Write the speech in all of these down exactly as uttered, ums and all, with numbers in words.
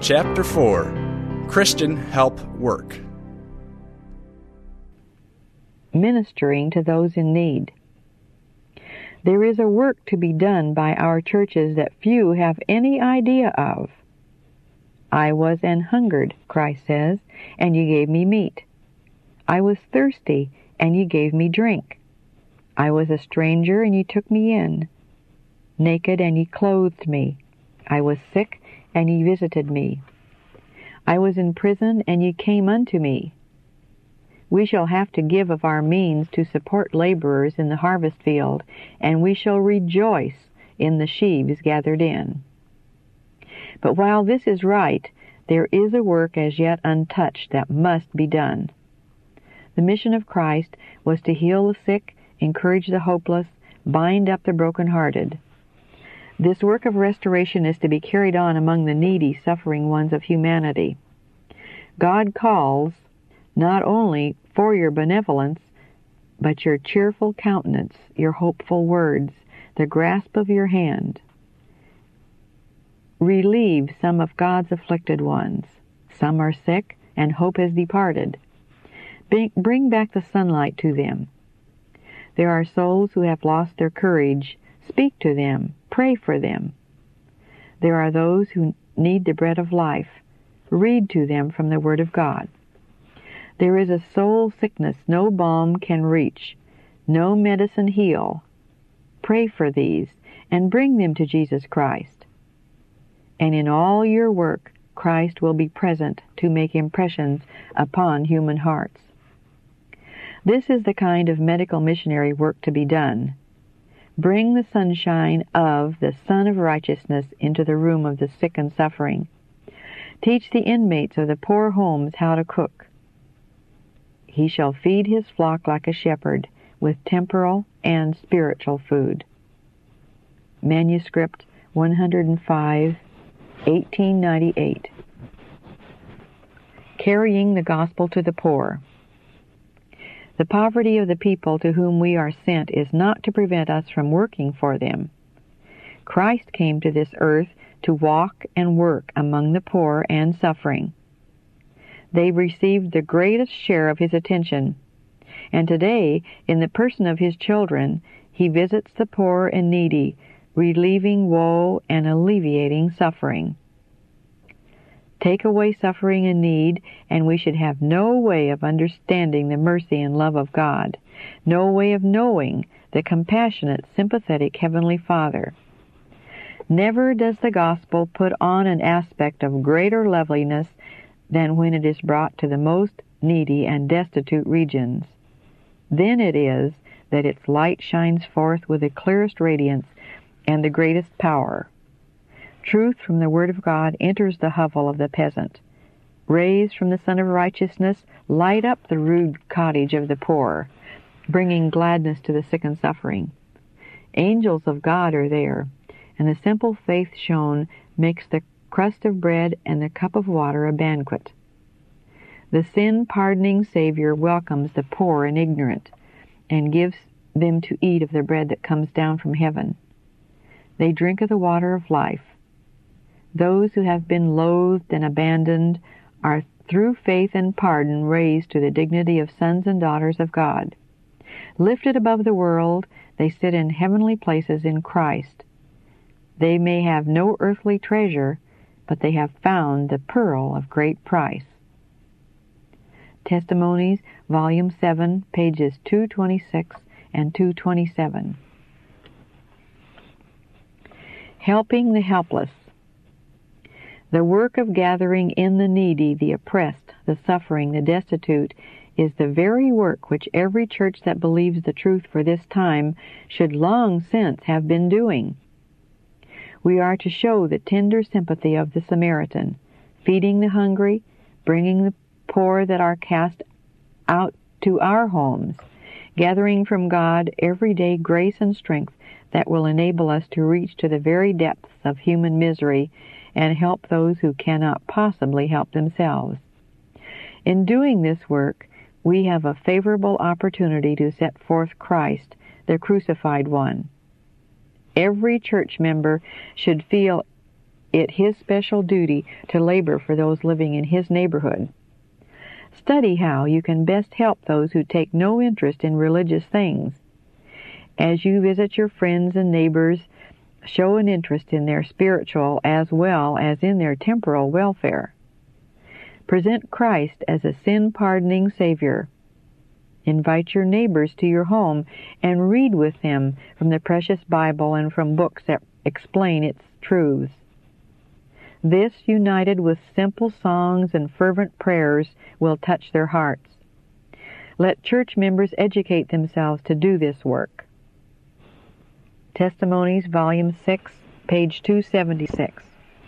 Chapter four, Christian Help Work. Ministering to those in need. There is a work to be done by our churches that few have any idea of. I was an hungered, Christ says, and you gave me meat. I was thirsty, and you gave me drink. I was a stranger, and you took me in. Naked, and ye clothed me. I was sick, and ye visited me. I was in prison, and ye came unto me. We shall have to give of our means to support laborers in the harvest field, and we shall rejoice in the sheaves gathered in. But while this is right, there is a work as yet untouched that must be done. The mission of Christ was to heal the sick, encourage the hopeless, bind up the brokenhearted. This work of restoration is to be carried on among the needy, suffering ones of humanity. God calls not only for your benevolence, but your cheerful countenance, your hopeful words, the grasp of your hand. Relieve some of God's afflicted ones. Some are sick, and hope has departed. Bring back the sunlight to them. There are souls who have lost their courage. Speak to them. Pray for them. There are those who need the bread of life. Read to them from the Word of God. There is a soul sickness no balm can reach, no medicine heal. Pray for these, and bring them to Jesus Christ. And in all your work, Christ will be present to make impressions upon human hearts. This is the kind of medical missionary work to be done. Bring the sunshine of the Sun of Righteousness into the room of the sick and suffering. Teach the inmates of the poor homes how to cook. He shall feed his flock like a shepherd, with temporal and spiritual food. Manuscript one hundred five, eighteen ninety-eight. Carrying the gospel to the poor. The poverty of the people to whom we are sent is not to prevent us from working for them. Christ came to this earth to walk and work among the poor and suffering. They received the greatest share of his attention, and today, in the person of his children, he visits the poor and needy, relieving woe and alleviating suffering. Take away suffering and need, and we should have no way of understanding the mercy and love of God, no way of knowing the compassionate, sympathetic Heavenly Father. Never does the gospel put on an aspect of greater loveliness than when it is brought to the most needy and destitute regions. Then it is that its light shines forth with the clearest radiance and the greatest power. Truth from the Word of God enters the hovel of the peasant. Rays from the Sun of Righteousness light up the rude cottage of the poor, bringing gladness to the sick and suffering. Angels of God are there, and the simple faith shown makes the crust of bread and the cup of water a banquet. The sin-pardoning Savior welcomes the poor and ignorant, and gives them to eat of the bread that comes down from heaven. They drink of the water of life. Those who have been loathed and abandoned are through faith and pardon raised to the dignity of sons and daughters of God. Lifted above the world, they sit in heavenly places in Christ. They may have no earthly treasure, but they have found the pearl of great price. Testimonies, Volume seven, pages two twenty-six and two twenty-seven. Helping the helpless. The work of gathering in the needy, the oppressed, the suffering, the destitute, is the very work which every church that believes the truth for this time should long since have been doing. We are to show the tender sympathy of the Samaritan, feeding the hungry, bringing the poor that are cast out to our homes, gathering from God everyday grace and strength that will enable us to reach to the very depths of human misery and help those who cannot possibly help themselves. In doing this work, we have a favorable opportunity to set forth Christ, the crucified one. Every church member should feel it his special duty to labor for those living in his neighborhood. Study how you can best help those who take no interest in religious things. As you visit your friends and neighbors, show an interest in their spiritual as well as in their temporal welfare. Present Christ as a sin-pardoning Savior. Invite your neighbors to your home and read with them from the precious Bible and from books that explain its truths. This, united with simple songs and fervent prayers, will touch their hearts. Let church members educate themselves to do this work. Testimonies, Volume six, page two seventy-six.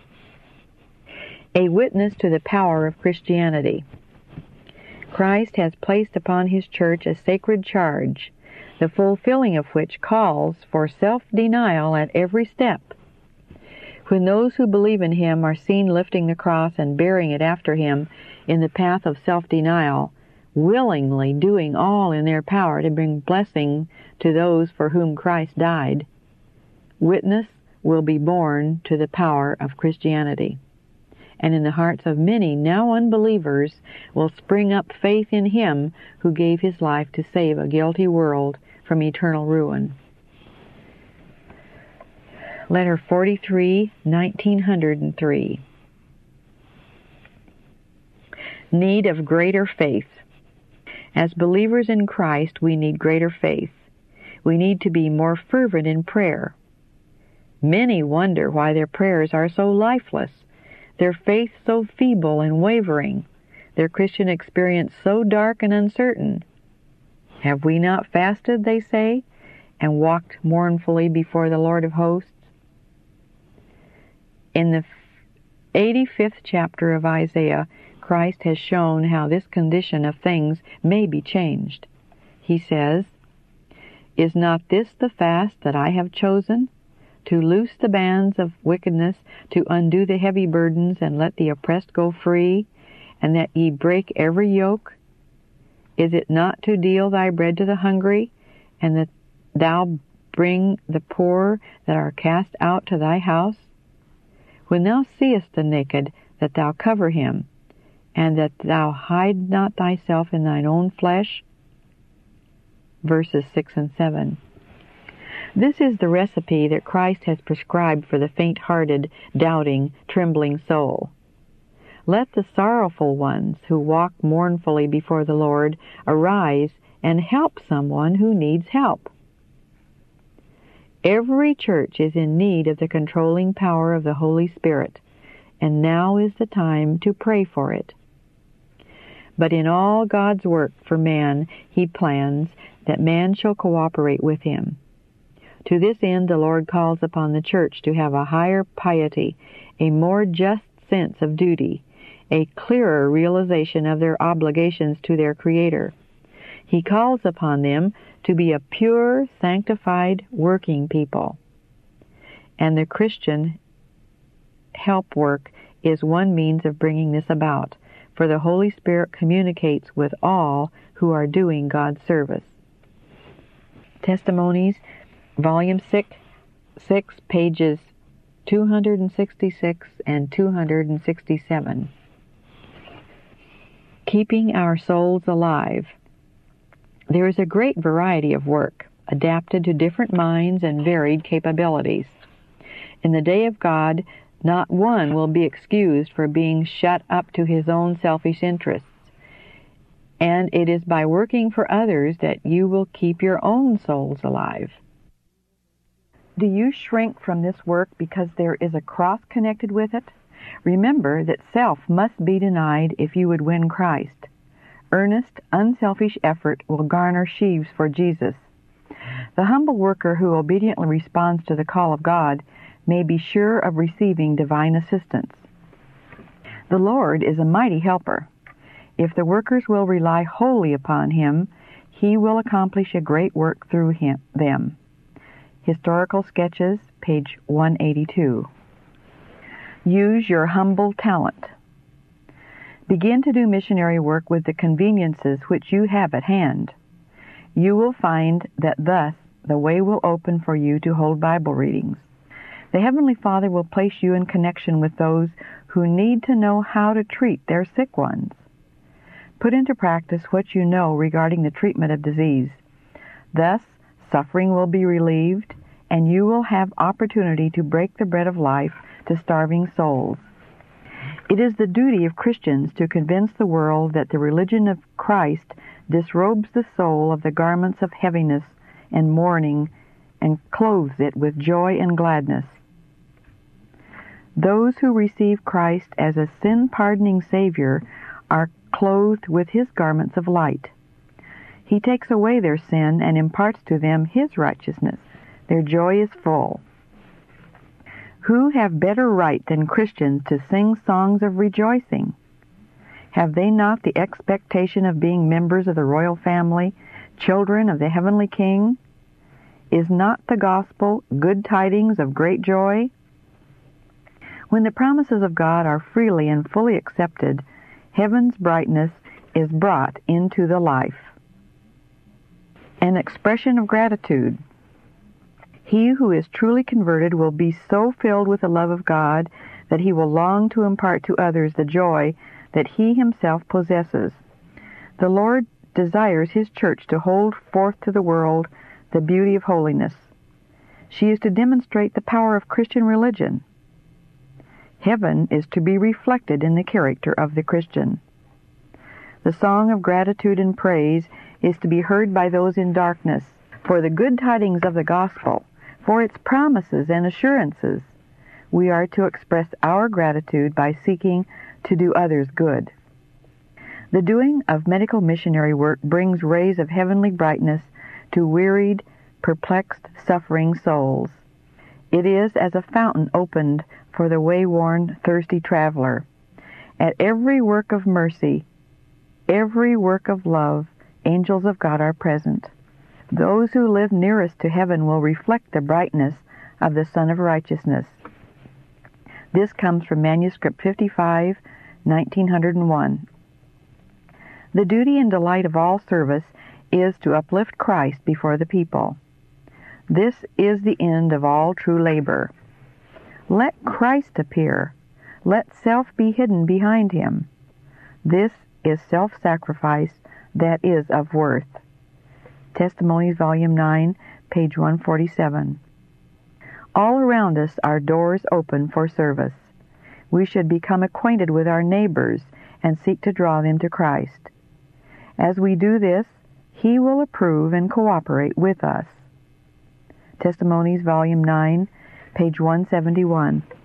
A witness to the power of Christianity. Christ has placed upon his church a sacred charge, the fulfilling of which calls for self-denial at every step. When those who believe in him are seen lifting the cross and bearing it after him in the path of self-denial, willingly doing all in their power to bring blessing to those for whom Christ died, witness will be borne to the power of Christianity. And in the hearts of many now unbelievers will spring up faith in him who gave his life to save a guilty world from eternal ruin. Letter forty-three, nineteen oh three. Need of greater faith. As believers in Christ, we need greater faith. We need to be more fervent in prayer. Many wonder why their prayers are so lifeless, their faith so feeble and wavering, their Christian experience so dark and uncertain. Have we not fasted, they say, and walked mournfully before the Lord of hosts? In the eighty-fifth chapter of Isaiah, Christ has shown how this condition of things may be changed. He says, "Is not this the fast that I have chosen? To loose the bands of wickedness, to undo the heavy burdens, and let the oppressed go free, and that ye break every yoke? Is it not to deal thy bread to the hungry, and that thou bring the poor that are cast out to thy house? When thou seest the naked, that thou cover him, and that thou hide not thyself in thine own flesh?" Verses six and seven. This is the recipe that Christ has prescribed for the faint-hearted, doubting, trembling soul. Let the sorrowful ones who walk mournfully before the Lord arise and help someone who needs help. Every church is in need of the controlling power of the Holy Spirit, and now is the time to pray for it. But in all God's work for man, he plans that man shall cooperate with him. To this end, the Lord calls upon the church to have a higher piety, a more just sense of duty, a clearer realization of their obligations to their Creator. He calls upon them to be a pure, sanctified, working people. And the Christian help work is one means of bringing this about, for the Holy Spirit communicates with all who are doing God's service. Testimonies, Volume six, six, pages two sixty-six and two sixty-seven. Keeping our souls alive. There is a great variety of work, adapted to different minds and varied capabilities. In the day of God, not one will be excused for being shut up to his own selfish interests. And it is by working for others that you will keep your own souls alive. Do you shrink from this work because there is a cross connected with it? Remember that self must be denied if you would win Christ. Earnest, unselfish effort will garner sheaves for Jesus. The humble worker who obediently responds to the call of God may be sure of receiving divine assistance. The Lord is a mighty helper. If the workers will rely wholly upon him, he will accomplish a great work through him, them. Historical Sketches, page one eighty-two. Use your humble talent. Begin to do missionary work with the conveniences which you have at hand. You will find that thus the way will open for you to hold Bible readings. The Heavenly Father will place you in connection with those who need to know how to treat their sick ones. Put into practice what you know regarding the treatment of disease. Thus, suffering will be relieved, and you will have opportunity to break the bread of life to starving souls. It is the duty of Christians to convince the world that the religion of Christ disrobes the soul of the garments of heaviness and mourning and clothes it with joy and gladness. Those who receive Christ as a sin-pardoning Savior are clothed with His garments of light. He takes away their sin and imparts to them His righteousness. Their joy is full. Who have better right than Christians to sing songs of rejoicing? Have they not the expectation of being members of the royal family, children of the heavenly King? Is not the gospel good tidings of great joy? When the promises of God are freely and fully accepted, heaven's brightness is brought into the life. An expression of gratitude. He who is truly converted will be so filled with the love of God that he will long to impart to others the joy that he himself possesses. The Lord desires His church to hold forth to the world the beauty of holiness. She is to demonstrate the power of Christian religion. Heaven is to be reflected in the character of the Christian. The song of gratitude and praise is to be heard by those in darkness for the good tidings of the gospel, for its promises and assurances. We are to express our gratitude by seeking to do others good. The doing of medical missionary work brings rays of heavenly brightness to wearied, perplexed, suffering souls. It is as a fountain opened for the way-worn, thirsty traveler. At every work of mercy, every work of love, angels of God are present. Those who live nearest to heaven will reflect the brightness of the Sun of Righteousness. This comes from Manuscript fifty-five, nineteen oh one. The duty and delight of all service is to uplift Christ before the people. This is the end of all true labor. Let Christ appear. Let self be hidden behind Him. This is self-sacrifice that is of worth. Testimonies, Volume nine, page one forty-seven. All around us are doors open for service. We should become acquainted with our neighbors and seek to draw them to Christ. As we do this, He will approve and cooperate with us. Testimonies, Volume nine, page one seventy-one.